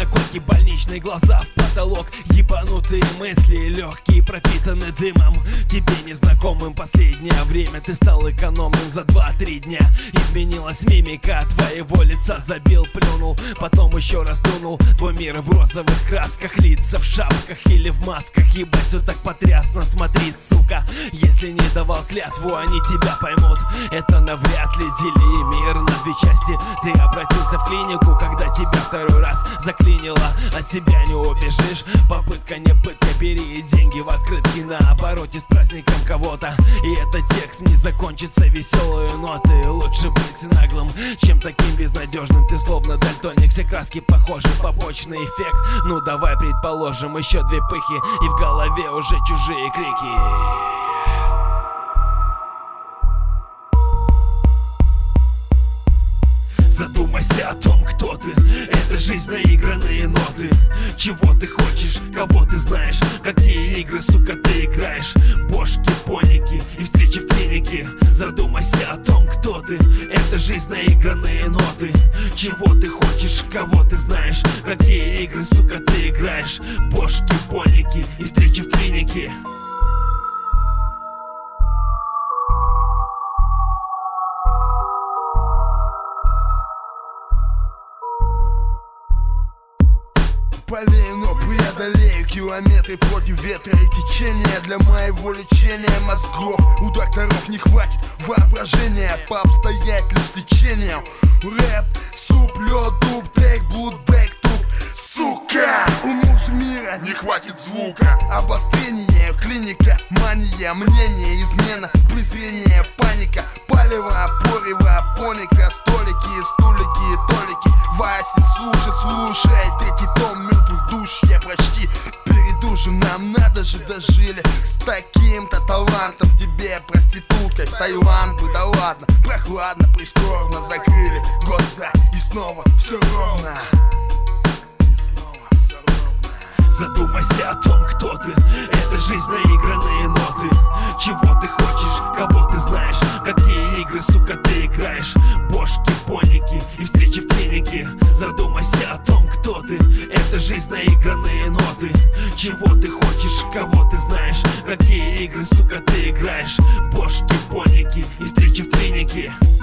наколки, больничные глаза в потолок, ебанутые мысли, легкие пропитаны дымом. Тебе незнакомым последнее время ты стал экономным за 2-3 дня. Изменилась мимика твоего лица, забил, плюнул, потом еще раз дунул. Твой мир в розовых красках, лица в шапках или в масках. Ебать, все так потрясно, смотри, сука. Если не давал клятву, они тебя поймут. Это навряд ли, дели мир на 2 части. Ты обратился в клинику, когда тебя второй раз заклинило. От себя не убежишь, попытка не пытка. Бери деньги в открытки на обороте с праздником кого-то. И этот текст не закончится веселые ноты. Лучше быть наглым, чем таким безнадежным. Ты словно дальтоник, все краски похожи, побочный эффект. Ну давай предположим, еще 2 пыхи, и в голове уже чужие крики. Задумайся о том, кто ты. Это жизнь, наигранные ноты. Чего ты хочешь, кого ты знаешь, какие игры, сука, ты играешь. Бошки, поники и встречи в клинике. Задумайся о том, кто ты. Это жизнь, наигранные ноты. Чего ты хочешь, кого ты знаешь, какие игры, сука, ты играешь. Бошки, поники и встречи в клинике. Болею, но преодолею километры против ветра и течения. Для моего лечения мозгов у докторов не хватит воображения. По обстоятельствам стечения. Рэп, суп, лед, дуб, трек, блудбэк, туп. Сука! У муж мира не хватит звука. Обострение, клиника, мания, мнение, измена, презрение, паника. Палево, порево, поника, столики, стулики, толики. Вася, слушай, 3-й том мертвых душ. Я почти передушен, нам надо же дожили. С таким-то талантом тебе проституткой в Таиланд бы, да ладно. Прохладно, прискорбно закрыли глаза, и снова все ровно. Задумайся о том, кто ты. Это жизнь, наигранные ноты. Чего ты хочешь, кого ты знаешь, какие игры, сука, ты играешь. Бошки, поники и встречи в клинике. Задумайся о том, кто ты. Это жизнь, наигранные ноты. Чего ты хочешь, кого ты знаешь, какие игры, сука, ты играешь. Бошки, поники и встречи в клинике.